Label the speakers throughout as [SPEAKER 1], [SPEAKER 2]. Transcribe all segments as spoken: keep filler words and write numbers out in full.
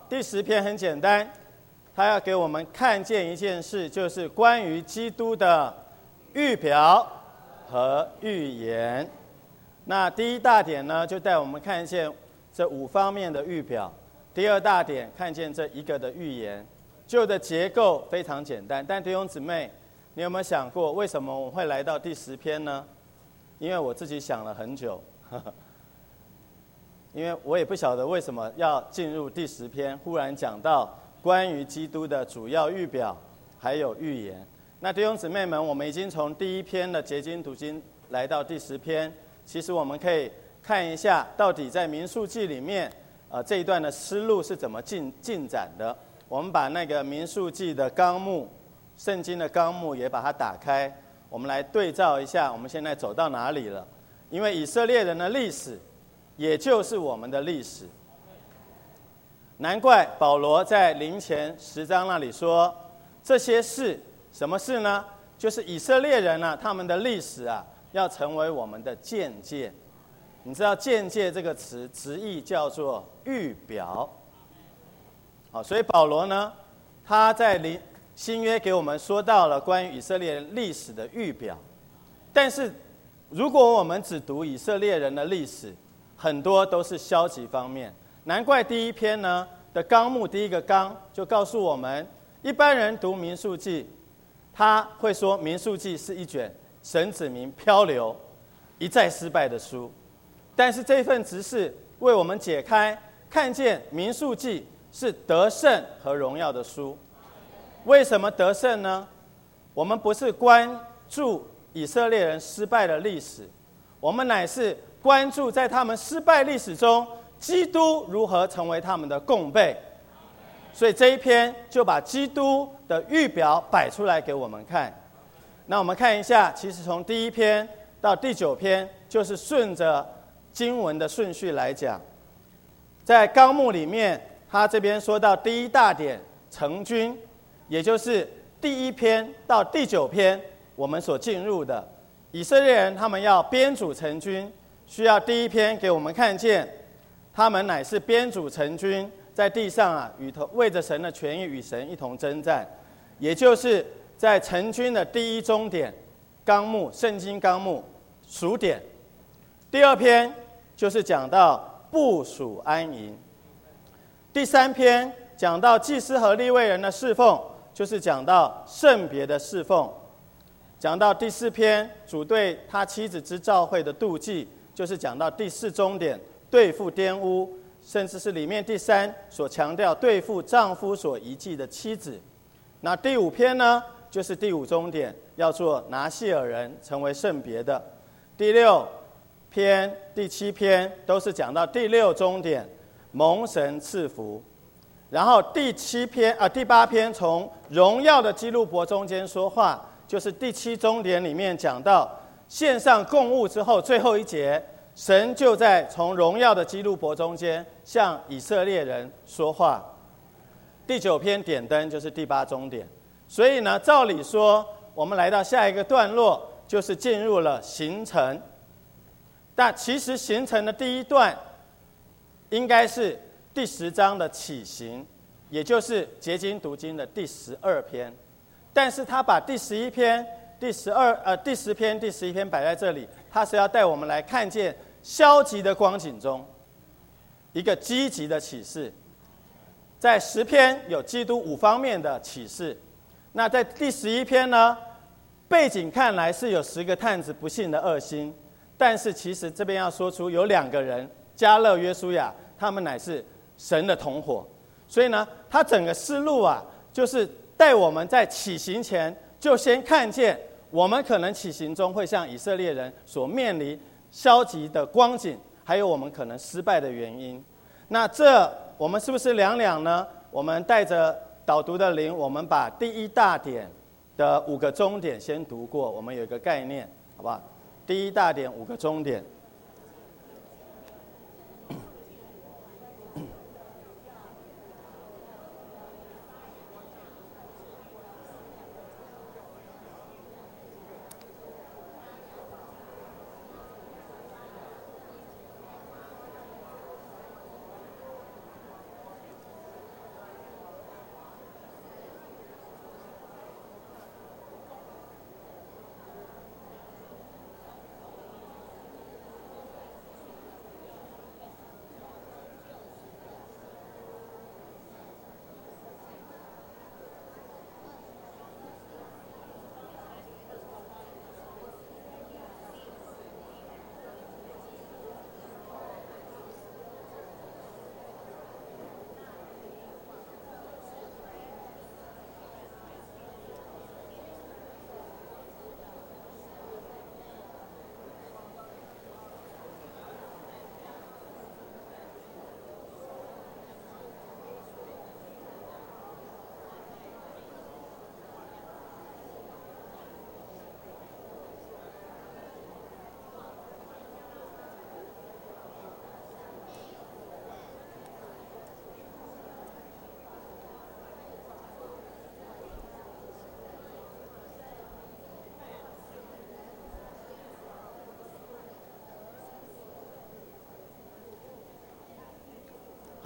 [SPEAKER 1] 第十篇很简单，他要给我们看见一件事，就是关于基督的预表和预言。那第一大点呢，就带我们看见这五方面的预表；第二大点看见这一个的预言。旧的结构非常简单，但弟兄姊妹，你有没有想过，为什么我会来到第十篇呢？因为我自己想了很久，呵呵，因为我也不晓得为什么要进入第十篇，忽然讲到关于基督的主要预表还有预言。那弟兄姊妹们，我们已经从第一篇的结晶读经来到第十篇，其实我们可以看一下，到底在民数记里面，呃，这一段的思路是怎么进进展的。我们把那个民数记的纲目，圣经的纲目也把它打开，我们来对照一下，我们现在走到哪里了？因为以色列人的历史，也就是我们的历史。难怪保罗在林前十章那里说，这些事，什么事呢？就是以色列人啊，他们的历史啊，要成为我们的鉴戒。你知道鉴戒这个词，直译叫做预表。好，所以保罗呢，他在新约给我们说到了关于以色列人历史的预表。但是，如果我们只读以色列人的历史，很多都是消极方面。难怪第一篇呢的纲目，第一个纲就告诉我们，一般人读民数记，他会说民数记是一卷神子民漂流、一再失败的书。但是这份执事为我们解开，看见民数记是得胜和荣耀的书。为什么得胜呢？我们不是关注以色列人失败的历史，我们乃是关注在他们失败历史中，基督如何成为他们的供备。所以这一篇就把基督的预表摆出来给我们看。那我们看一下，其实从第一篇到第九篇，就是顺着经文的顺序来讲。在纲目里面，他这边说到第一大点成军，也就是第一篇到第九篇我们所进入的以色列人，他们要编组成军，需要第一篇给我们看见，他们乃是编组成军，在地上啊，与同为着神的权益与神一同征战，也就是在成军的第一终点纲目，圣经纲目数点。第二篇就是讲到部属安营。第三篇讲到祭司和利未人的侍奉，就是讲到圣别的侍奉。讲到第四篇，主对他妻子之召会的妒忌，就是讲到第四终点对付玷污，甚至是里面第三所强调对付丈夫所遗弃的妻子。那第五篇呢，就是第五终点，要做拿细尔人，成为圣别的。第六篇、第七篇都是讲到第六终点，蒙神赐福。然后第七篇啊、呃，第八篇从荣耀的基路伯中间说话，就是第七终点里面讲到献上供物之后，最后一节，神就在从荣耀的基路伯中间向以色列人说话。第九篇点灯就是第八终点。所以呢，照理说，我们来到下一个段落，就是进入了行程。但其实行程的第一段应该是第十章的起行，也就是结晶读经的第十二篇。但是他把第十一篇、第十二呃第十篇、第十一篇摆在这里，他是要带我们来看见消极的光景中一个积极的启示。在十篇有基督五方面的启示，那在第十一篇呢，背景看来是有十个探子不幸的恶心，但是其实这边要说出有两个人，迦勒、约书亚，他们乃是神的同伙。所以呢，他整个思路啊，就是带我们在起行前就先看见我们可能起行中会像以色列人所面临消极的光景，还有我们可能失败的原因。那这我们是不是两两呢？我们带着导读的灵，我们把第一大点的五个终点先读过，我们有一个概念，好不好？第一大点五个终点。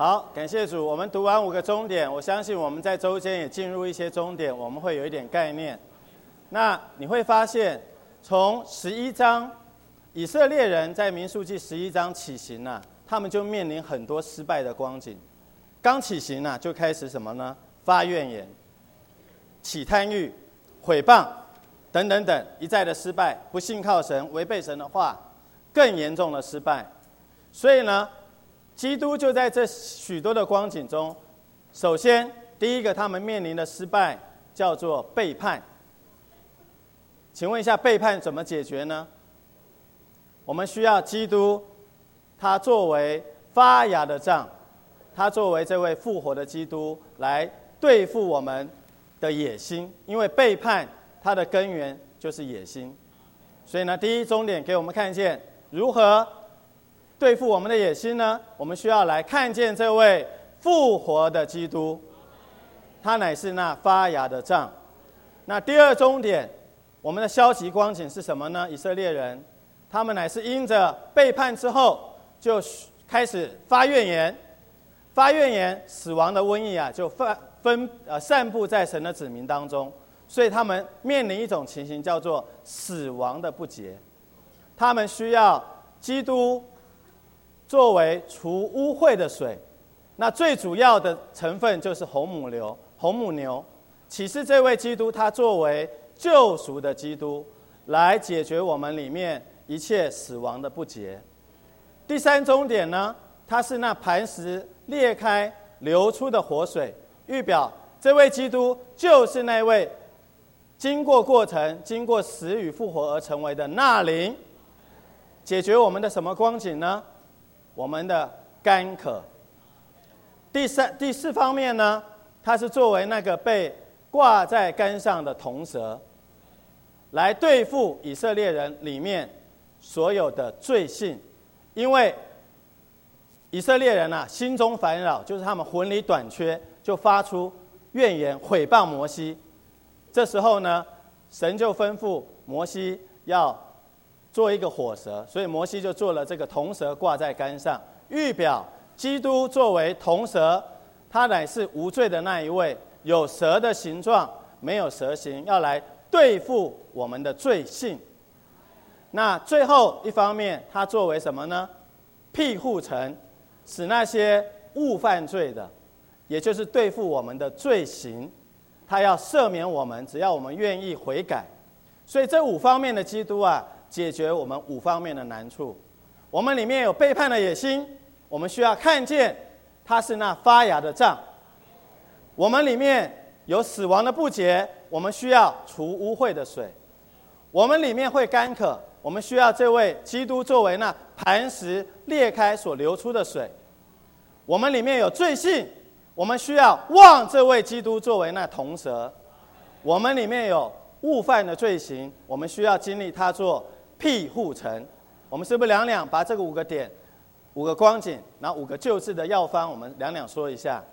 [SPEAKER 1] 好，感谢主。我们读完五个终点，我相信我们在周间也进入一些终点，我们会有一点概念。那你会发现，从十一章，以色列人在民数记十一章起行啊，他们就面临很多失败的光景。刚起行啊，就开始什么呢？发怨言、起贪欲、毁谤等等等，一再的失败，不信靠神，违背神的话，更严重的失败。所以呢，基督就在这许多的光景中，首先第一个他们面临的失败叫做背叛。请问一下，背叛怎么解决呢？我们需要基督，他作为发芽的杖，他作为这位复活的基督来对付我们的野心，因为背叛它的根源就是野心。所以呢，第一终点给我们看见如何对付我们的野心呢？我们需要来看见这位复活的基督，他乃是那发芽的杖。那第二终点，我们的消极光景是什么呢？以色列人，他们乃是因着背叛之后，就开始发怨言，发怨言，死亡的瘟疫啊，就分分呃散布在神的子民当中，所以他们面临一种情形，叫做死亡的不洁。他们需要基督作为除污秽的水，那最主要的成分就是红母牛。红母牛，启示这位基督，他作为救赎的基督，来解决我们里面一切死亡的不洁。第三终点呢，它是那磐石裂开流出的活水，预表这位基督就是那位经过过程、经过死与复活而成为的那灵，解决我们的什么光景呢？我们的干渴。第三、第四方面呢，它是作为那个被挂在杆上的铜蛇，来对付以色列人里面所有的罪性。因为以色列人啊，心中烦扰，就是他们魂里短缺，就发出怨言，毁谤摩西。这时候呢，神就吩咐摩西要做一个火蛇，所以摩西就做了这个铜蛇挂在杆上，预表基督作为铜蛇，他乃是无罪的那一位，有蛇的形状，没有蛇形，要来对付我们的罪性。那最后一方面，他作为什么呢？庇护城，使那些误犯罪的，也就是对付我们的罪行，他要赦免我们，只要我们愿意悔改。所以这五方面的基督啊，解决我们五方面的难处。我们里面有背叛的野心，我们需要看见它是那发芽的杖。我们里面有死亡的不洁，我们需要除污秽的水。我们里面会干渴，我们需要这位基督作为那磐石裂开所流出的水。我们里面有罪性，我们需要望这位基督作为那铜蛇。我们里面有误犯的罪行，我们需要经历他做庇护城。我们是不是两两把这个五个点、五个光景，然后五个救治的药方，我们两两说一下？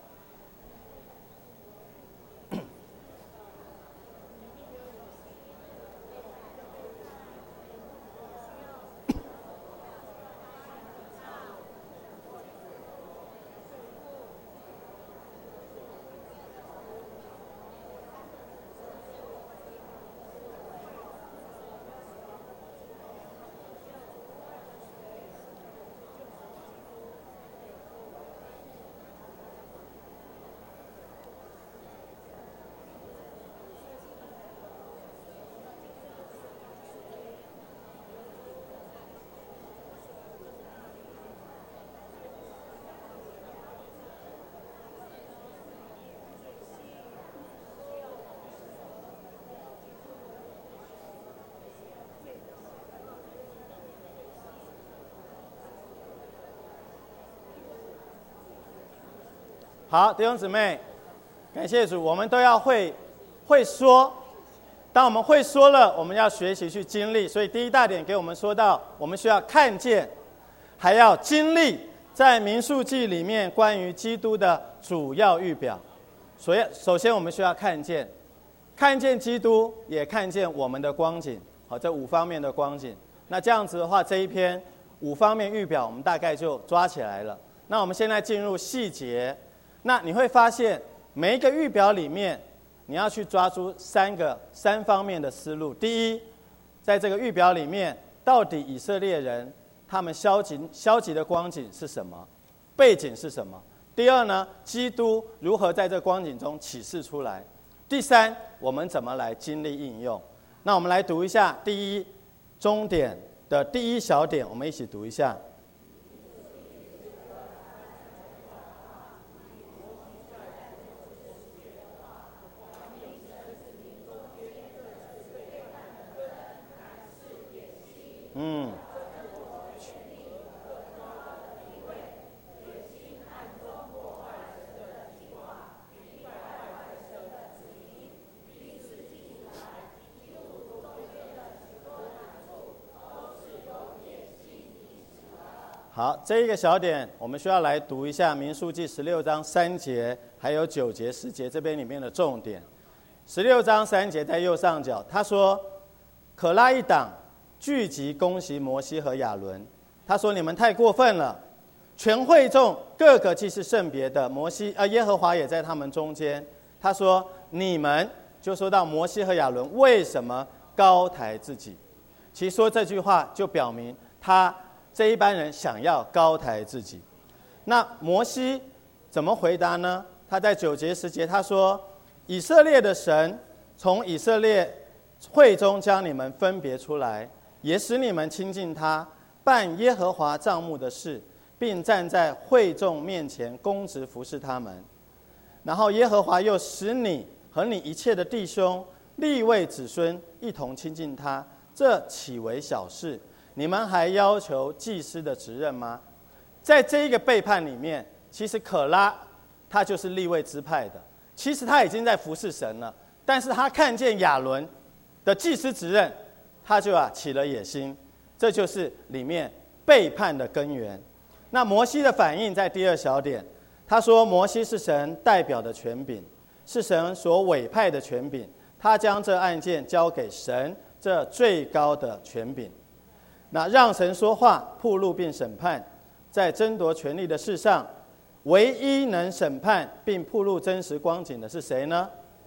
[SPEAKER 1] 好，弟兄姊妹，感谢主，我们都要会会说。当我们会说了，我们要学习去经历。所以第一大点给我们说到，我们需要看见，还要经历，在民数记里面关于基督的主要预表。所以，首先我们需要看见，看见基督，也看见我们的光景。好，这五方面的光景。那这样子的话，这一篇五方面预表，我们大概就抓起来了。 那我们现在进入细节，那你会发现每一个预表里面，你要去抓出三个三方面的思路。第一，在这个预表里面，到底以色列人他们消极消极的光景是什么？背景是什么？第二呢，基督如何在这光景中启示出来？第三，我们怎么来经历应用？那我们来读一下第一终点的第一小点，我们一起读一下。嗯。好，这一个小点我们需要来读一下民数记十六章三节还有九节十节这边里面的重点。十六章三节在右上角，他说可拉一党聚集攻击摩西和亚伦，他说你们太过分了，全会众各个既是圣别的，摩西呃耶和华也在他们中间。他说你们，就说到摩西和亚伦为什么高抬自己？其实说这句话就表明他这一班人想要高抬自己。那摩西怎么回答呢？他在九节十节他说，以色列的神从以色列会中将你们分别出来，也使你们亲近他，办耶和华帐幕的事，并站在会众面前公职服侍他们。然后耶和华又使你和你一切的弟兄利未子孙一同亲近他，这岂为小事？你们还要求祭司的职任吗？在这一个背叛里面，其实可拉他就是利未支派的，其实他已经在服侍神了，但是他看见亚伦的祭司职任，他就啊起了野心，这就是里面背叛的根源。那摩西的反应在第二小点，他说摩西是神代表的权柄，是神所委派的权柄，他将这案件交给神这最高的权柄。那让神说话，铺路并审判，在争夺权力的事上，唯一能审判并铺路真实光景的是谁呢？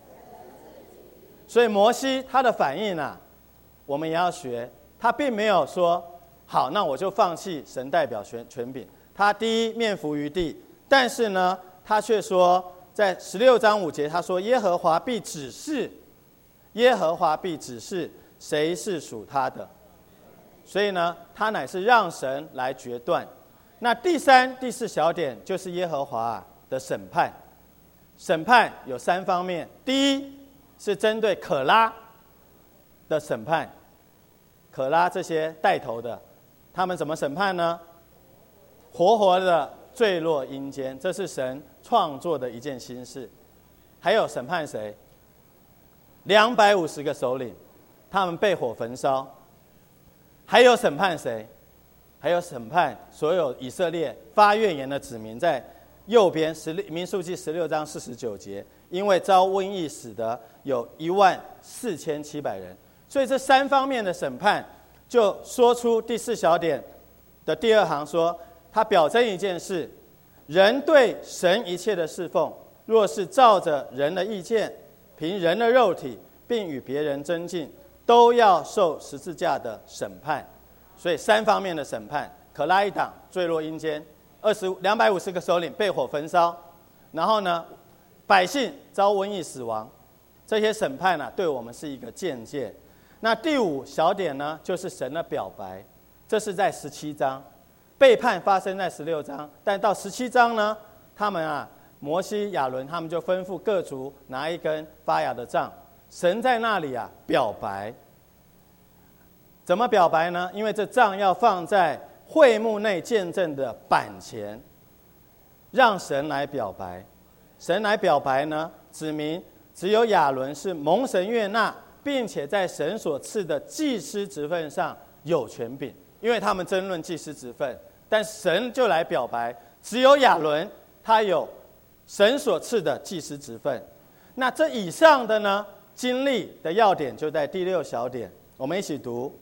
[SPEAKER 1] 所以摩西他的反应啊，我们也要学。他并没有说好，那我就放弃神代表权权柄。他第一面伏于地，但是呢，他却说，在十六章五节，他说耶和华必指示，耶和华必指示谁是属他的。所以呢，他乃是让神来决断。那第三、第四小点就是耶和华的审判。审判有三方面，第一是针对可拉的审判，可拉这些带头的，他们怎么审判呢？活活的坠落阴间，这是神创作的一件新事。还有审判谁？两百五十个首领，他们被火焚烧。还有审判谁？还有审判所有以色列发怨言的子民，在右边民数记十六章四十九节，因为遭瘟疫死的有一万四千七百人。所以这三方面的审判，就说出第四小点的第二行说，他表征一件事：人对神一切的侍奉，若是照着人的意见，凭人的肉体，并与别人争竞，都要受十字架的审判。所以三方面的审判：可拉一党坠落阴间，二十两百五十个首领被火焚烧，然后呢，百姓遭瘟疫死亡。这些审判呢、啊，对我们是一个鉴戒。那第五小点呢，就是神的表白，这是在十七章，背叛发生在十六章，但到十七章呢，他们啊，摩西、亚伦他们就吩咐各族拿一根发芽的杖，神在那里啊表白。怎么表白呢？因为这杖要放在会幕内见证的板前，让神来表白。神来表白呢，指明只有亚伦是蒙神悦纳，并且在神所赐的祭司职分上有权柄。因为他们争论祭司职分，但神就来表白，只有亚伦他有神所赐的祭司职分。那这以上的呢，经历的要点就在第六小点，我们一起读。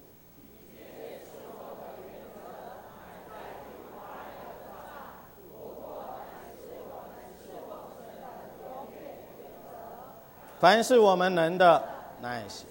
[SPEAKER 1] 凡是我们能的，乃是。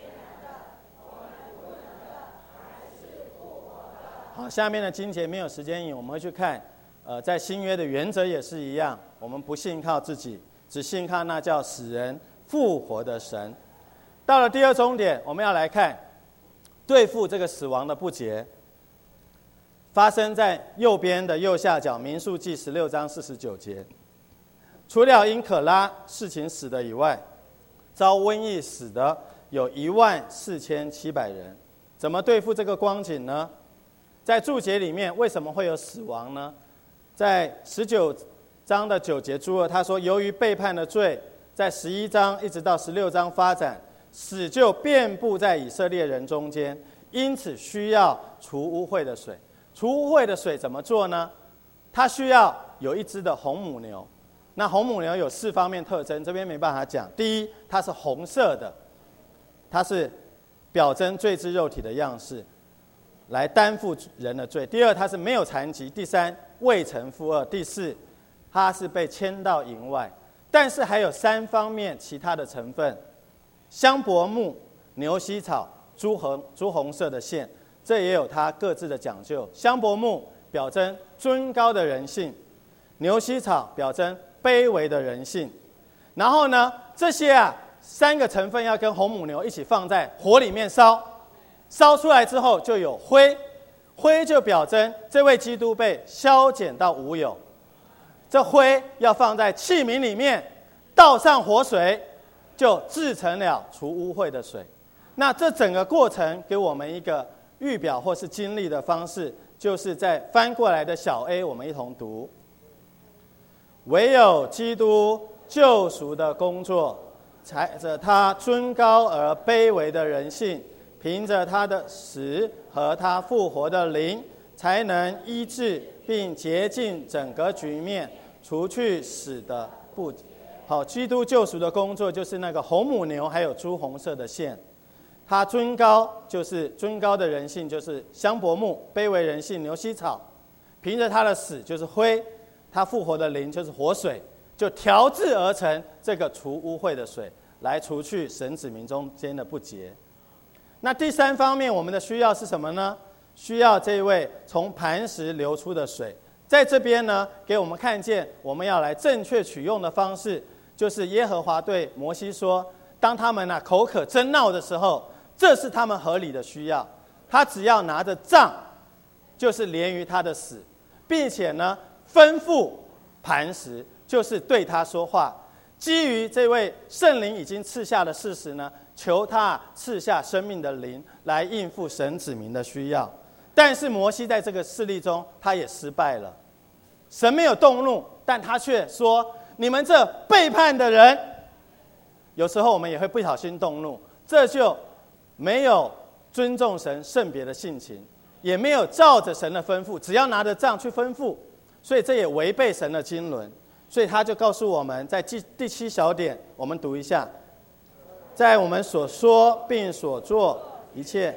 [SPEAKER 1] 好，下面的经节没有时间引，我们会去看。呃，在新约的原则也是一样，我们不信靠自己，只信靠那叫死人复活的神。到了第二终点，我们要来看对付这个死亡的不洁，发生在右边的右下角，民数记十六章四十九节。除了因可拉事情死的以外，遭瘟疫死的有一万四千七百人。怎么对付这个光景呢？在注解里面，为什么会有死亡呢？在十九章的九节注二，他说，由于背叛的罪，在十一章一直到十六章发展，死就遍布在以色列人中间，因此需要除污秽的水。除污秽的水怎么做呢？它需要有一只的红母牛。那红母牛有四方面特征，这边没办法讲。第一，它是红色的，它是表征罪之肉体的样式，来担负人的罪。第二，它是没有残疾。第三，未曾负恶。第四，它是被迁到营外。但是还有三方面其他的成分：香柏木、牛膝草、朱红朱红色的线，这也有它各自的讲究。香柏木表征尊高的人性，牛膝草表征卑微的人性。然后呢，这些啊三个成分要跟红母牛一起放在火里面烧，烧出来之后就有灰。灰就表征这位基督被削减到无有，这灰要放在器皿里面，倒上活水，就制成了除污秽的水。那这整个过程给我们一个预表或是经历的方式，就是在翻过来的小 A， 我们一同读：唯有基督救赎的工作，踩着他尊高而卑微的人性，凭着他的死和他复活的灵，才能医治并洁净整个局面，除去死的不洁。好，基督救赎的工作就是那个红母牛，还有朱红色的线。他尊高就是尊高的人性，就是香柏木；卑微人性，牛膝草。凭着他的死就是灰，他复活的灵就是活水，就调制而成这个除污秽的水，来除去神子民中间的不洁。那第三方面，我们的需要是什么呢？需要这位从磐石流出的水。在这边呢，给我们看见我们要来正确取用的方式，就是耶和华对摩西说，当他们啊口渴争闹的时候，这是他们合理的需要。他只要拿着杖，就是连于他的死，并且呢吩咐磐石，就是对他说话。基于这位圣灵已经赐下的事实呢，求他赐下生命的灵来应付神子民的需要。但是摩西在这个事例中，他也失败了。神没有动怒，但他却说：“你们这背叛的人。”有时候我们也会不小心动怒，这就没有尊重神圣别的性情，也没有照着神的吩咐，只要拿着杖去吩咐，所以这也违背神的经纶。所以他就告诉我们，在第七小点，我们读一下：在我们所说并所做一切。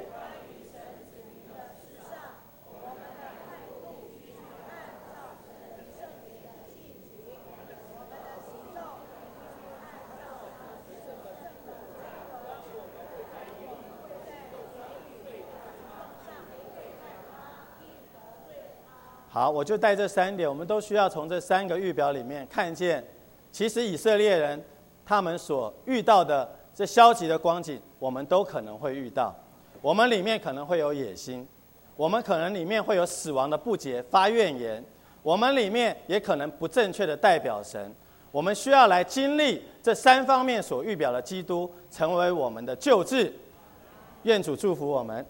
[SPEAKER 1] 好，我就带这三点，我们都需要从这三个预表里面看见，其实以色列人他们所遇到的这消极的光景，我们都可能会遇到。我们里面可能会有野心，我们可能里面会有死亡的不洁、发怨言，我们里面也可能不正确的代表神。我们需要来经历这三方面所预表的基督，成为我们的救治。愿主祝福我们。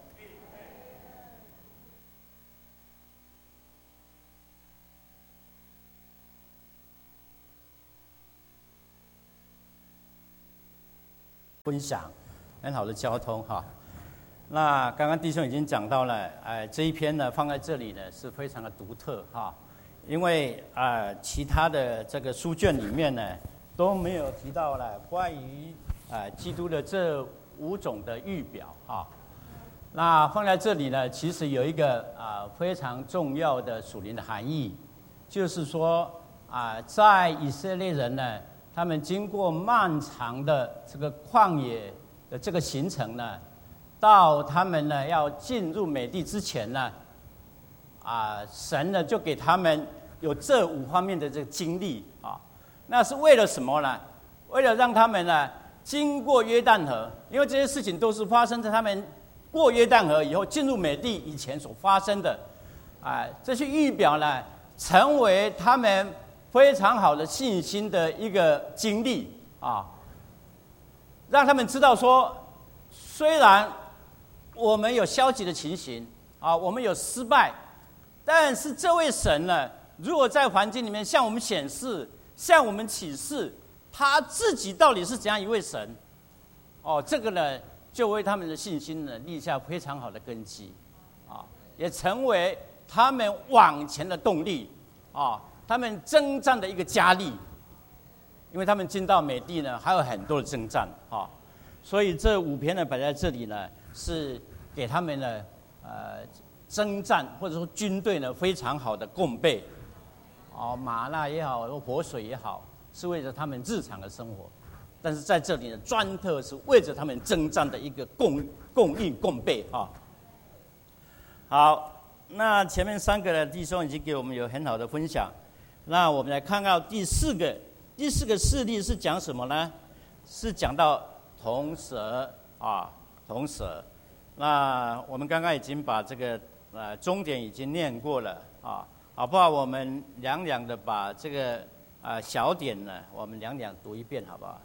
[SPEAKER 2] 分享很好的交通哈。那刚刚弟兄已经讲到了，哎，这一篇呢放在这里呢是非常的独特哈，因为啊、呃、其他的这个书卷里面呢都没有提到了关于啊、呃、基督的这五种的预表哈。那放在这里呢，其实有一个啊、呃、非常重要的属灵的含义，就是说啊、呃、在以色列人呢他们经过漫长的这个旷野的这个行程呢，到他们呢要进入美地之前呢，啊，神呢就给他们有这五方面的这个经历啊，那是为了什么呢？为了让他们呢经过约旦河，因为这些事情都是发生在他们过约旦河以后进入美地以前所发生的，啊，这些预表呢，成为他们非常好的信心的一个经历啊，让他们知道说，虽然我们有消极的情形啊，我们有失败，但是这位神呢，如果在环境里面向我们显示、向我们启示，他自己到底是怎样一位神，哦，这个呢，就为他们的信心呢立下非常好的根基，啊，也成为他们往前的动力，啊，他们征战的一个加力，因为他们进到美地呢，还有很多的征战，啊，所以这五篇呢摆在这里呢，是给他们呢，呃，征战或者说军队呢非常好的供备，哦，玛纳也好，或活水也好，是为了他们日常的生活。但是在这里呢，专特是为着他们征战的一个供供应供备啊。好，那前面三个的弟兄已经给我们有很好的分享，那我们来看到第四个，第四个事例是讲什么呢？是讲到铜蛇啊，铜蛇。那我们刚刚已经把这个呃终点已经念过了啊，好不好？我们两两的把这个啊、呃、小点呢，我们两两读一遍，好不好？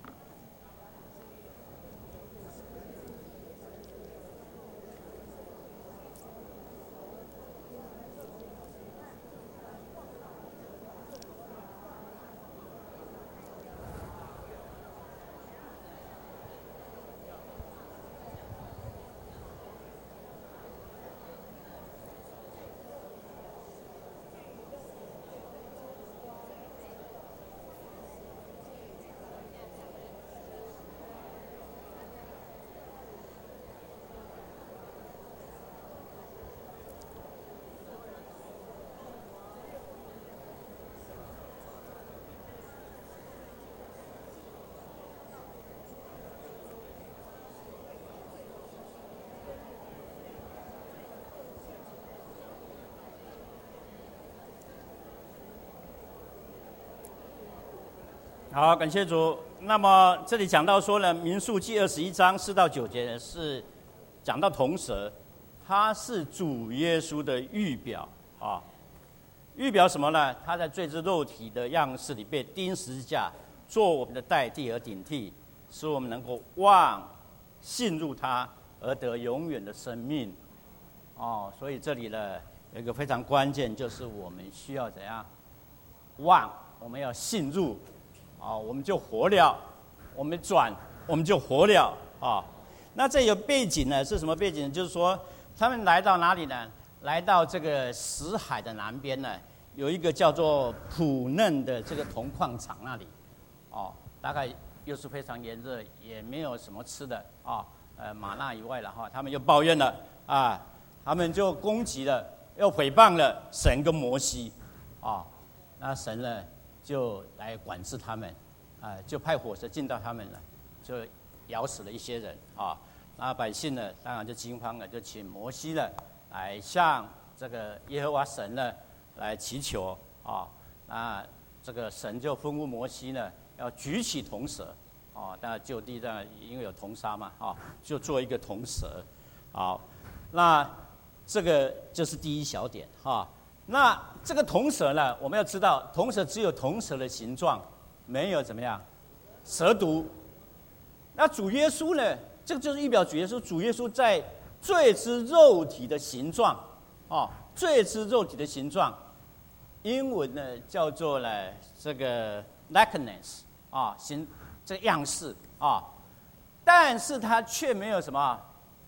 [SPEAKER 2] 好，感谢主。那么这里讲到说呢，《民数记》二十一章四到九节是讲到铜蛇，它是主耶稣的预表啊。预表什么呢？他在罪之肉体的样式里被钉十字架，做我们的代替和顶替，使我们能够望信入他而得永远的生命。哦，所以这里呢有一个非常关键，就是我们需要怎样望，我们要信入。啊，我们就活了，我们转，我们就活了啊。那这有背景呢？是什么背景？就是说，他们来到哪里呢？来到这个死海的南边呢，有一个叫做普嫩的这个铜矿场那里，哦，大概又是非常炎热，也没有什么吃的啊。呃，玛纳以外了哈，他们就抱怨了啊，他们就攻击了，又诽谤了神跟摩西，啊，那神呢？就来管制他们，啊、呃，就派火蛇进到他们了，就咬死了一些人啊。那百姓呢，当然就惊慌了，就请摩西呢来向这个耶和华神呢来祈求啊。那这个神就吩咐摩西呢，要举起铜蛇，啊，当然就地上因为有铜沙嘛，啊，就做一个铜蛇。好，那这个就是第一小点哈。那这个铜蛇呢，我们要知道，铜蛇只有铜蛇的形状，没有怎么样，蛇毒。那主耶稣呢，这个就是预表主耶稣，主耶稣在罪之肉体的形状，哦，罪之肉体的形状，英文呢叫做呢这个 likeness 啊，形这样式啊，但是它却没有什么。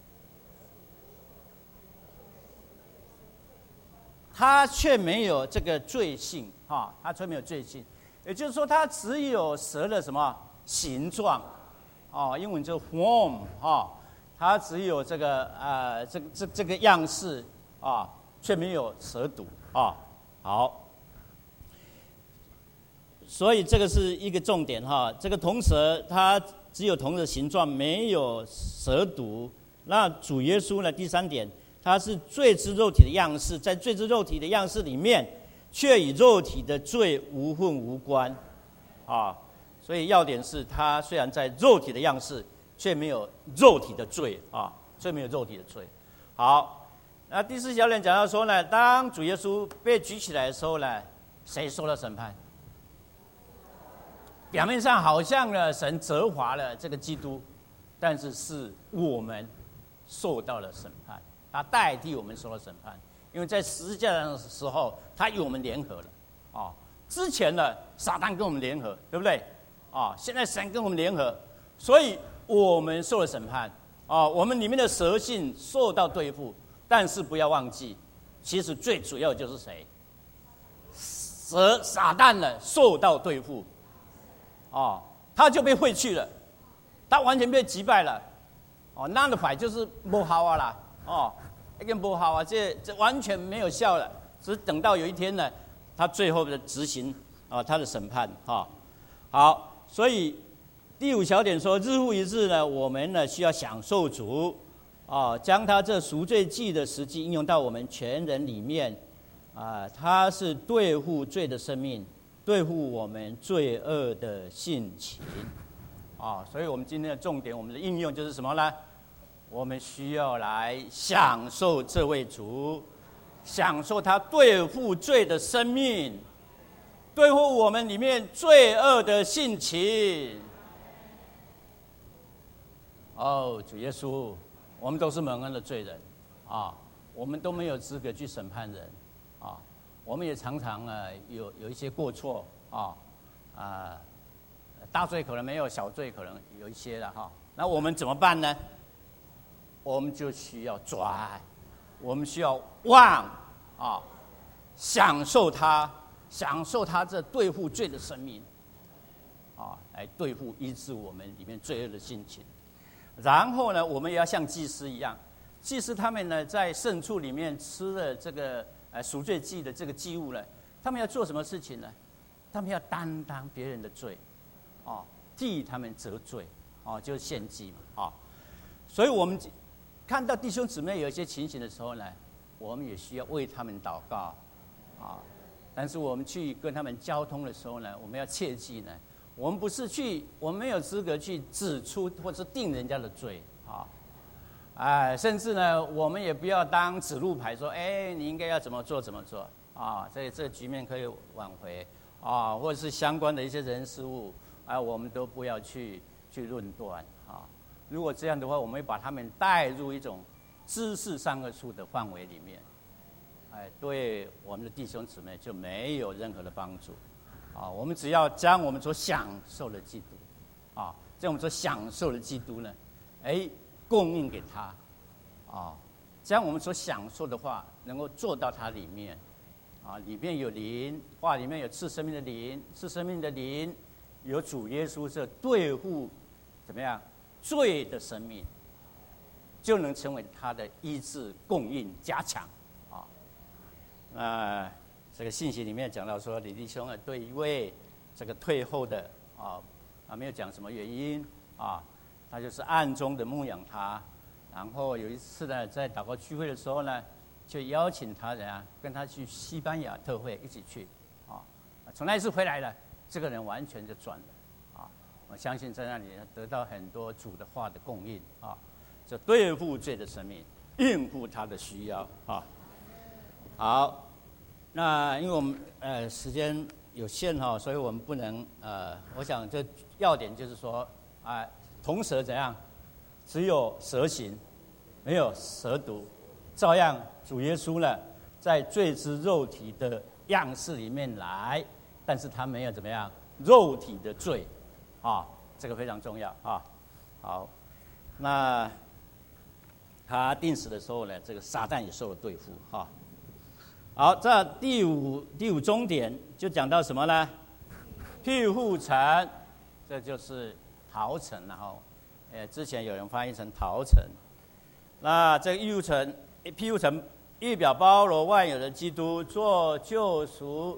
[SPEAKER 2] 他却没有这个罪性，哈，他却没有罪性，也就是说，他只有蛇的什么形状，哦，英文就 form， 哈，他只有这个呃，这个这这个样式啊，却没有蛇毒啊。好， 所以这个是一个重点哈。这个铜蛇它只有铜的形状，没有蛇毒。那主耶稣呢？第三点，他是罪之肉体的样式，在罪之肉体的样式里面，却与肉体的罪无混无关，啊，所以要点是，他虽然在肉体的样式，却没有肉体的罪啊，却没有肉体的罪。好，那第四小点讲到说呢，当主耶稣被举起来的时候呢，谁受了审判？表面上好像呢，神责罚了这个基督，但是是我们受到了审判，他代替我们受了审判。因为在十字架上的时候，他与我们联合了，啊，之前呢，撒旦跟我们联合，对不对？啊，现在神跟我们联合，所以我们受了审判，啊，我们里面的蛇性受到对付，但是不要忘记，其实最主要就是谁？蛇撒旦呢受到对付，啊，他就被废去了，他完全被击败了，哦，那的法就是不好啊啦，哦。一个不好啊，这这完全没有效了。只是等到有一天呢，他最后的执行啊，他的审判哈、啊。好，所以第五小点说，日复一日呢，我们呢需要享受主啊，将他这赎罪祭的实际应用到我们全人里面啊，他是对付罪的生命，对付我们罪恶的性情啊。所以我们今天的重点，我们的应用就是什么呢？我们需要来享受这位主，享受他对付罪的生命，对付我们里面罪恶的性情。哦，主耶稣，我们都是蒙恩的罪人啊，我们都没有资格去审判人啊，我们也常常啊有有一些过错啊啊，大罪可能没有，小罪可能有一些了哈。那我们怎么办呢？我们就需要转，我们需要忘啊，享受它，享受它这对付罪的生命啊，来对付医治我们里面罪恶的性情。然后呢，我们也要像祭司一样，祭司他们呢在圣处里面吃了这个呃赎罪祭的这个祭物呢，他们要做什么事情呢？他们要担当别人的罪，啊，替他们责罪，啊，就是献祭嘛，啊，所以我们看到弟兄姊妹有一些情形的时候呢，我们也需要为他们祷告，啊，但是我们去跟他们交通的时候呢，我们要切记呢，我们不是去，我们没有资格去指出或者定人家的罪，啊，哎，甚至呢，我们也不要当指路牌说，哎，你应该要怎么做怎么做，啊，这这个局面可以挽回，啊，或者是相关的一些人事物，啊，我们都不要去去论断，啊。如果这样的话，我们会把他们带入一种知识善恶树的范围里面，哎，对我们的弟兄姊妹就没有任何的帮助，啊，我们只要将我们所享受的基督，啊，将我们所享受的基督呢，哎，供应给他，啊，将我们所享受的话能够做到它里面，啊，里面有灵，话里面有赐生命的灵，赐生命的灵，有主耶稣这对付怎么样？罪的生命就能成为他的医治、供应、加强啊。那这个信息里面讲到说，李弟兄啊，对一位这个退后的啊啊没有讲什么原因啊，他就是暗中的牧养他，然后有一次呢，在祷告聚会的时候呢，就邀请他人啊跟他去西班牙特会一起去啊。从那一次回来了，这个人完全就转了。我相信在那里得到很多主的话的供应啊，就对付罪的生命，应付他的需要啊。好，那因为我们呃时间有限哈，所以我们不能呃，我想这要点就是说啊、呃，铜蛇怎样，只有蛇形，没有蛇毒，照样主耶稣呢，在罪之肉体的样式里面来，但是他没有怎么样肉体的罪。啊，这个非常重要啊！好，那他定死的时候呢，这个撒旦也受了对付哈、啊。好，这第五第五终点就讲到什么呢？庇护城，这就是逃城然后，呃，之前有人翻译成逃城。那这个庇护城，庇护城预表包罗万有的基督做救赎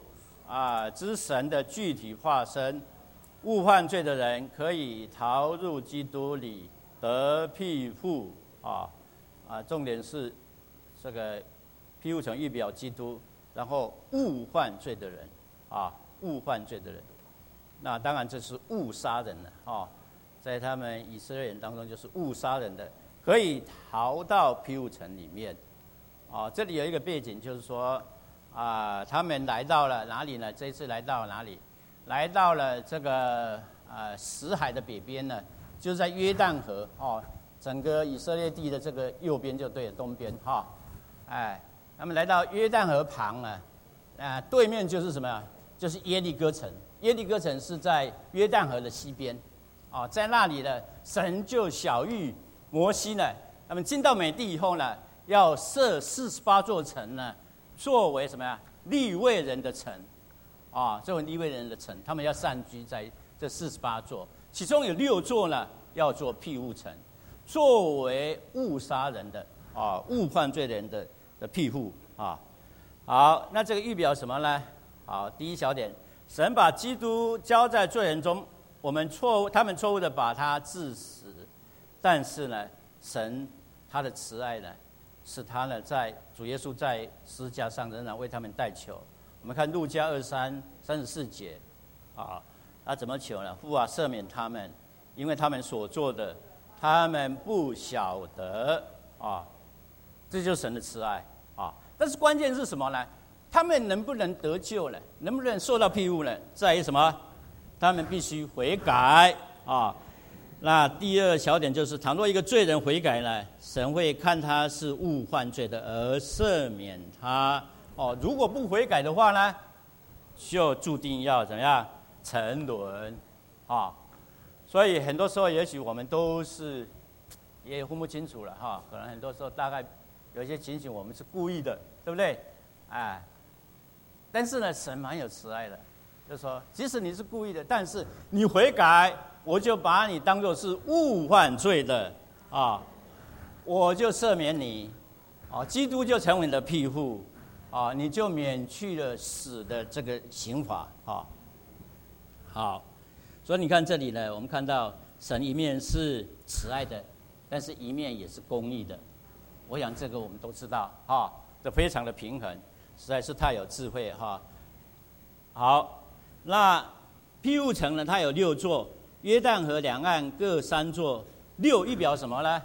[SPEAKER 2] 啊之神的具体化身。误犯罪的人可以逃入基督里得庇护啊啊！重点是这个庇护成预表基督，然后误犯罪的人啊，误犯罪的人，那当然这是误杀人的啊，在他们以色列人当中就是误杀人的，可以逃到庇护城里面啊。这里有一个背景，就是说啊，他们来到了哪里呢？这一次来到了哪里？来到了这个呃死海的北边呢，就是在约旦河哦，整个以色列地的这个右边就对了，东边哈、哦，哎，他们来到约旦河旁呢，啊、呃，对面就是什么呀？就是耶利哥城。耶利哥城是在约旦河的西边，啊、哦，在那里呢，神就晓谕摩西呢，他们进到美地以后呢，要设四十八座城呢，作为什么呀？利未人的城。啊，作为利未人的城，他们要散居在这四十八座，其中有六座呢要做庇护城，作为误杀人的啊、误犯罪人的的庇护啊。好，那这个预表什么呢？好，第一小点，神把基督交在罪人中，我们错误，他们错误的把他致死，但是呢，神他的慈爱呢，使他呢在主耶稣在十字架上仍然为他们代求。我们看路加二三三十四节，啊，他怎么求呢？父啊，赦免他们，因为他们所做的，他们不晓得啊。这就是神的慈爱啊。但是关键是什么呢？他们能不能得救呢？能不能受到庇护呢？在于什么？他们必须悔改啊。那第二小点就是，倘若一个罪人悔改呢，神会看他是误犯罪的，而赦免他。哦，如果不悔改的话呢，就注定要怎么样沉沦啊？所以很多时候，也许我们都是也分不清楚了哈。可能很多时候，大概有一些情形我们是故意的，对不对？哎，但是呢，神蛮有慈爱的，就是说，即使你是故意的，但是你悔改，我就把你当作是误犯罪的啊，我就赦免你，啊，基督就成为你的庇护。啊，你就免去了死的这个刑罚啊。好，所以你看这里呢，我们看到神一面是慈爱的，但是一面也是公义的。我想这个我们都知道哈，这非常的平衡，实在是太有智慧哈。好，那庇护城呢，它有六座，约旦河两岸各三座，六预表什么呢？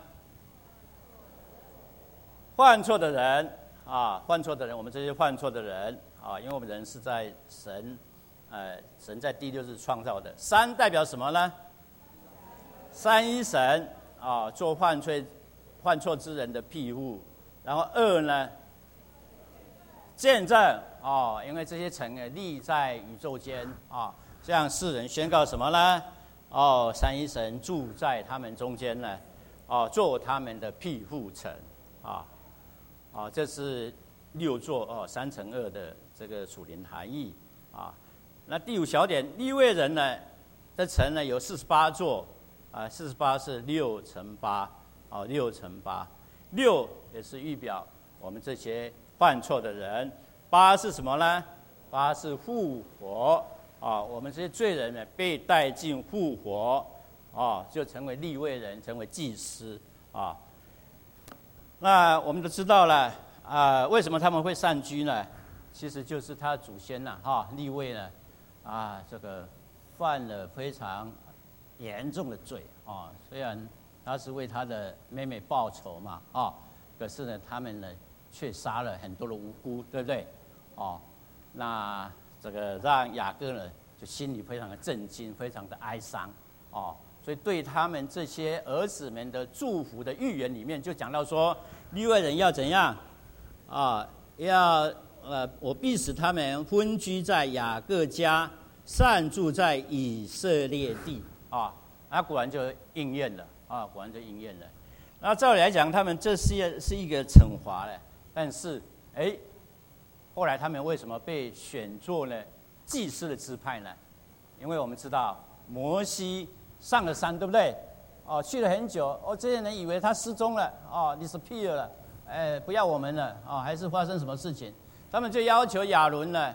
[SPEAKER 2] 犯错的人。啊，犯错的人，我们这些犯错的人啊，因为我们人是在神，呃，神在第六日创造的。三代表什么呢？三一神啊，做犯罪、犯错之人的庇护。然后二呢，见证啊，因为这些城呢立在宇宙间啊，这样世人宣告什么呢？哦，三一神住在他们中间呢，哦，做他们的庇护城啊。啊，这是六座哦，三乘二的这个属灵含义啊。那第五小点，利未人呢，这城呢有四十八座啊，四十八是六乘八，啊，六乘八，六也是预表我们这些犯错的人，八是什么呢？八是复活啊，我们这些罪人呢被带进复活啊，就成为利未人，成为祭司啊。那我们都知道了啊、呃，为什么他们会散居呢？其实就是他的祖先呐，哈，利未呢，啊，这个犯了非常严重的罪啊。虽然他是为他的妹妹报仇嘛，啊，可是呢，他们呢却杀了很多的无辜，对不对？哦，那这个让雅各呢就心里非常的震惊，非常的哀伤，哦。所以对他们这些儿子们的祝福的预言里面，就讲到说，利未人要怎样啊？要呃，我必使他们分居在雅各家，散住在以色列地啊。那果然就应验了啊，果然就应验了。那照理来讲，他们这是是一个惩罚了，但是哎，后来他们为什么被选作呢祭司的支派呢？因为我们知道摩西上了山，对不对？哦，去了很久，哦，这些人以为他失踪了，哦 ，disappear 了，哎，不要我们了，哦，还是发生什么事情？他们就要求亚伦呢，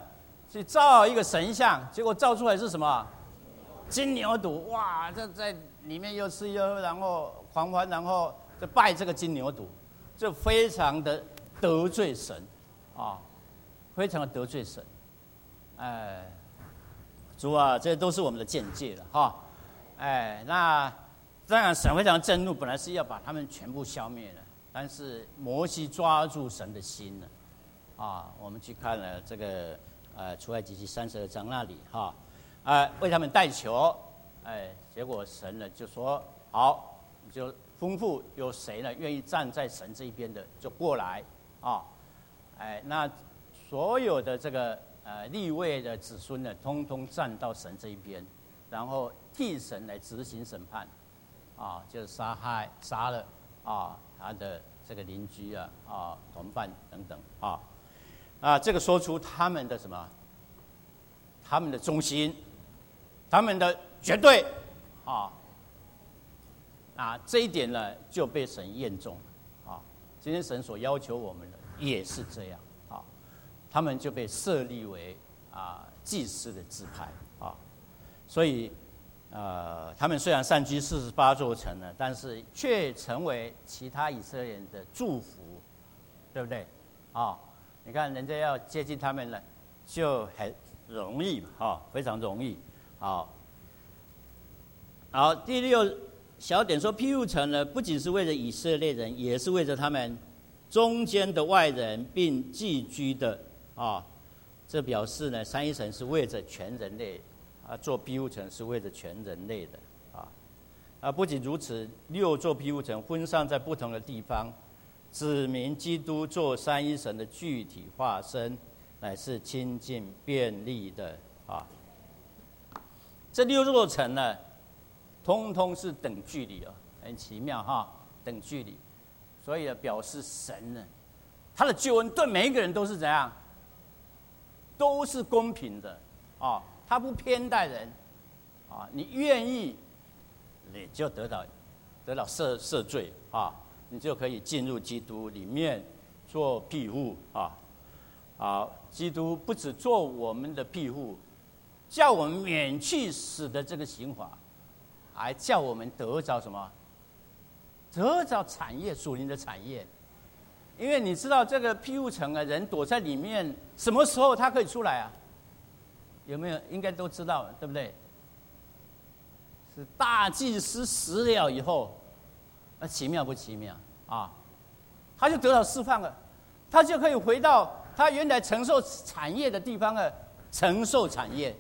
[SPEAKER 2] 去造一个神像，结果造出来是什么？金牛犊，哇！这在里面又吃又喝，然后狂欢，然后就拜这个金牛犊，这非常的得罪神，啊，非常的得罪神。哎，主啊，这都是我们的见解了哈。哎，那当然神非常震怒，本来是要把他们全部消灭的，但是摩西抓住神的心了。啊，我们去看了这个呃出埃及记三十二章那里哈，啊、呃、为他们代求，哎，结果神呢就说好，你就吩咐有谁呢愿意站在神这一边的就过来啊，哎，那所有的这个呃利未的子孙呢，通通站到神这一边，然后替神来执行审判，啊，就是杀害杀了啊他的这个邻居啊啊同伴等等啊。啊，这个说出他们的什么？他们的忠心，他们的绝对，啊，啊，这一点呢就被神验中了，啊，今天神所要求我们的也是这样，啊，他们就被设立为啊祭司的支派，啊，所以，呃，他们虽然散居四十八座城呢，但是却成为其他以色列人的祝福，对不对？啊。你看，人家要接近他们了，就很容易嘛，哈，非常容易。好，好，第六小点说，庇护城呢，不仅是为了以色列人，也是为着他们中间的外人，并寄居的啊。这表示呢，三一神是为着全人类啊，做庇护城是为着全人类的啊。啊，不仅如此，六座庇护城分散在不同的地方。指明基督做三一神的具体化身，乃是亲近便利的啊。这六座城呢，通通是等距离哦，很奇妙哈，等距离，所以呢，表示神呢，他的救恩对每一个人都是怎样，都是公平的啊，他不偏待人啊，你愿意，你就得到得到赦赦罪啊。你就可以进入基督里面做庇护啊！好，基督不只做我们的庇护，叫我们免去死的这个刑罚，还叫我们得着什么？得着产业，属灵的产业。因为你知道这个庇护城啊，人躲在里面，什么时候他可以出来啊？有没有？应该都知道，对不对？是大祭司死了以后。那奇妙不奇妙啊？他就得到释放了，他就可以回到他原来承受产业的地方了，承受产业。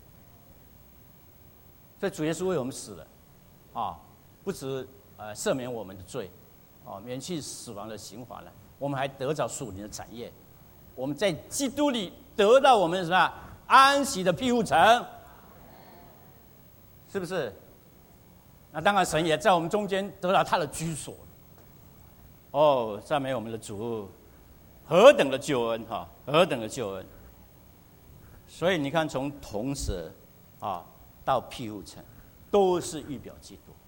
[SPEAKER 2] 所以主耶稣为我们死了，啊，不止呃赦免我们的罪，啊，免去死亡的刑罚了，我们还得着属灵的产业。我们在基督里得到我们什么安息的庇护城，是不是？那当然，神也在我们中间得到他的居所。哦，赞美我们的主，何等的救恩哈！何等的救恩！所以你看，从铜蛇啊到庇护城，都是预表基督。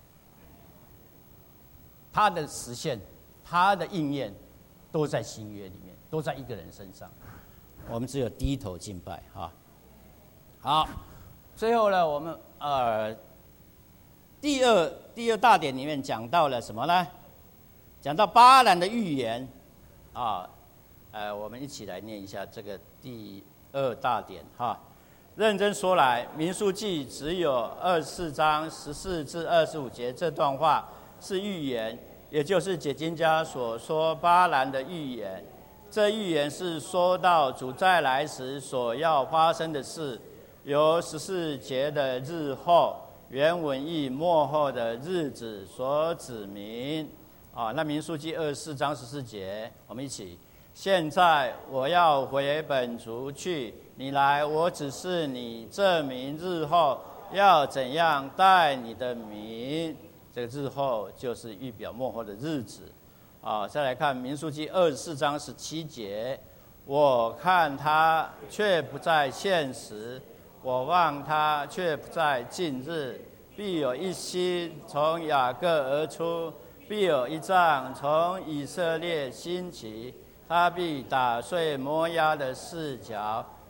[SPEAKER 2] 他的实现，他的应验，都在新约里面，都在一个人身上。我们只有低头敬拜哈。好，最后呢，我们呃。第二第二大点里面讲到了什么呢？讲到巴兰的预言，啊，呃，我们一起来念一下这个第二大点哈。认真说来，民数记只有二十四章十四至二十五节这段话是预言，也就是解经家所说巴兰的预言。这预言是说到主再来时所要发生的事，由十四节的日后。原文义末后的日子所指明啊，那民数记二十四章十四节，我们一起。现在我要回本族去，你来，我指示你证明日后要怎样待你的民。这个日后就是预表末后的日子啊。再来看民数记二十四章十七节，我看他却不在现实。我望他却不在近日，必有一心从雅各而出，必有一杖从以色列兴起，他必打碎摩押的四角，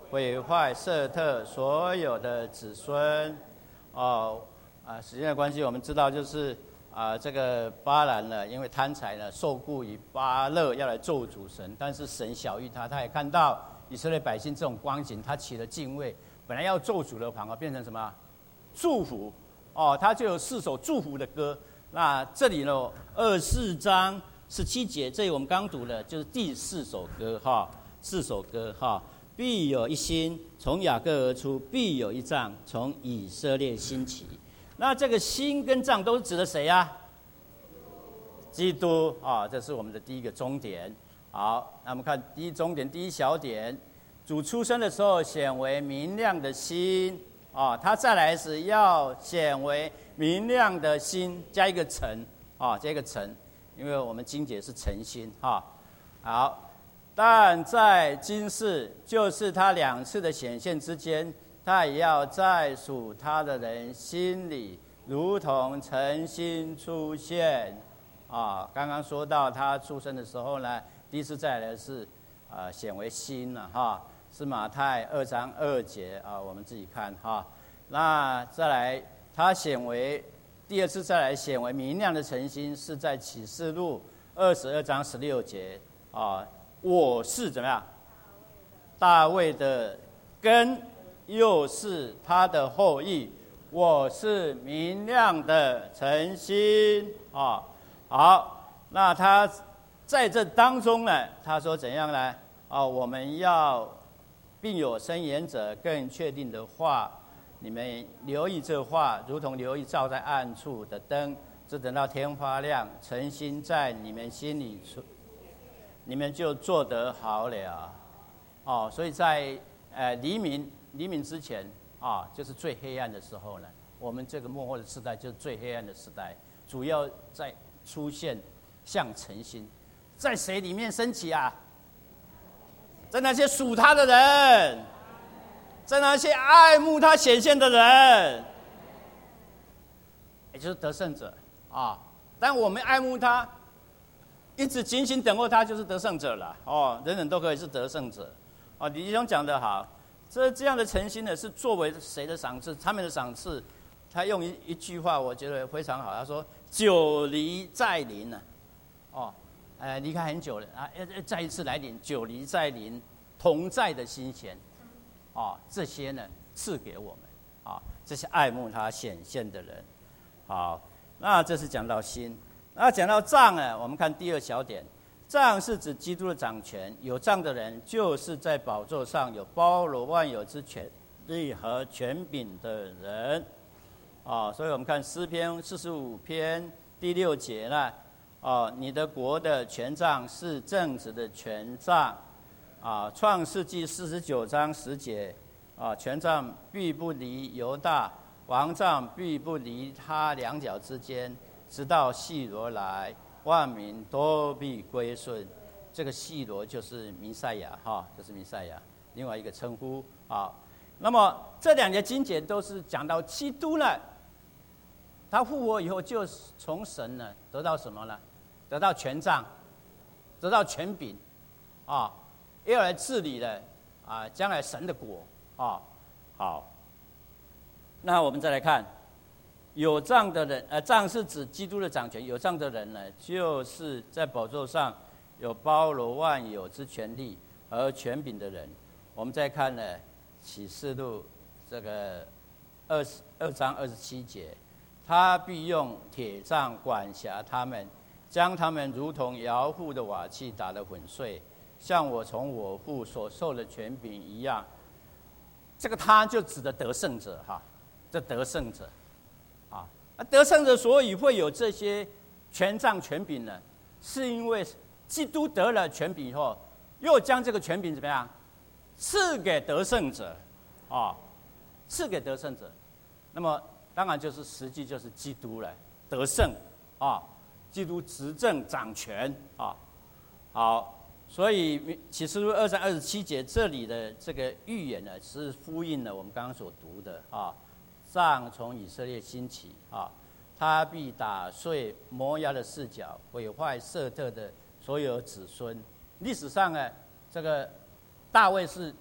[SPEAKER 2] 毁坏色特所有的子孙。哦，啊，时间的关系，我们知道就是啊，这个巴兰呢，因为贪财呢，受雇于巴勒要来咒诅神，但是神晓谕他，他也看到以色列百姓这种光景，他起了敬畏，本来要咒诅的，反而变成什么？祝福。哦，他就有四首祝福的歌。那这里呢，二四章十七节，这里我们刚读的就是第四首歌哈，四首歌哈。必有一心从雅各而出，必有一杖从以色列兴起。那这个心跟杖都是指的谁呀、啊？基督啊，这是我们的第一个终点。好，那我们看第一终点，第一小点，主出生的时候显为明亮的星啊，他再来时要显为明亮的星，加一个晨啊，加一个晨，因为我们经节是晨星哈。好。但在今世，就是他两次的显现之间，他也要在属他的人心里，如同晨星出现。啊，刚刚说到他出生的时候呢，第一次再来是，啊显为星了哈，是马太二章二节啊，我们自己看哈。那再来，他显为第二次再来显为明亮的晨星，是在启示录二十二章十六节啊。我是怎么样？大卫的根，又是他的后裔。我是明亮的晨星啊！好，那他在这当中呢，他说怎样呢？啊，我们要并有申言者更确定的话，你们留意这话，如同留意照在暗处的灯，只等到天发亮，晨星在你们心里出。你们就做得好了，哦，所以在呃黎明黎明之前啊，就是最黑暗的时候呢。我们这个末后的时代就是最黑暗的时代，主要在出现像晨星，在谁里面升起啊？在那些属他的人，在那些爱慕他显现的人，也就是得胜者啊。但我们爱慕他。一直警醒等候他，就是得胜者了哦。人人都可以是得胜者哦。李弟兄讲得好，这这样的诚心呢，是作为谁的赏赐？他们的赏赐，他用一一句话，我觉得非常好。他说：“久离在临呢，哦，呃，离开很久了啊，再一次来临，久离在临，同在的心弦，哦，这些呢赐给我们啊、哦，这些爱慕他显现的人。好，那这是讲到心。”那讲到杖呢，我们看第二小点，杖是指基督的掌权。有杖的人，就是在宝座上有包罗万有之权力和权柄的人。啊，所以我们看诗篇四十五篇第六节呢，啊，你的国的权杖是正直的权杖。啊，创世纪四十九章十节，啊，权杖必不离犹大，王杖必不离他两脚之间。直到细罗来，万民都必归顺。这个细罗就是弥赛亚哈，就是弥赛亚，另外一个称呼啊。那么这两节经节都是讲到基督呢，他复活以后就从神呢得到什么呢？得到权杖，得到权柄啊，要来治理的啊，将来神的国啊。好，那我们再来看。有杖的人，呃，杖是指基督的掌权。有杖的人呢，就是在宝座上有包罗万有之权力和权柄的人。我们再看呢，启示录这个二十二章二十七节，他必用铁杖管辖他们，将他们如同摇户的瓦器打得粉碎，像我从我父所受的权柄一样。这个他就指的得胜者哈，这得胜者。啊，得胜者所以会有这些权杖权柄呢，是因为基督得了权柄以后，又将这个权柄怎么样赐给得胜者，啊，赐给得胜者。那么当然就是实际就是基督了，得胜啊，基督执政掌权啊。好，所以启示录二章二十七节这里的这个预言呢，是呼应了我们刚刚所读的啊。杖从以色列兴起啊，他必打碎摩押的四角，毁坏色特的所有子孙。历史上呢，这个大卫是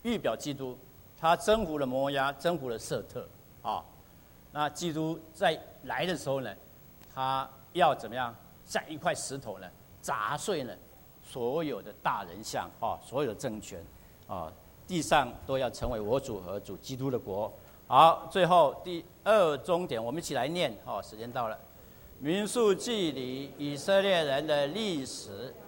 [SPEAKER 2] 预表基督，他征服了摩押，征服了瑟特啊。那基督在来的时候呢，他要怎么样？像一块石头呢，砸碎了所有的大人像啊，所有的政权啊，地上都要成为我主和主基督的国。好，最后第二终点，我们一起来念哦。时间到了，《民数记》里以色列人的历史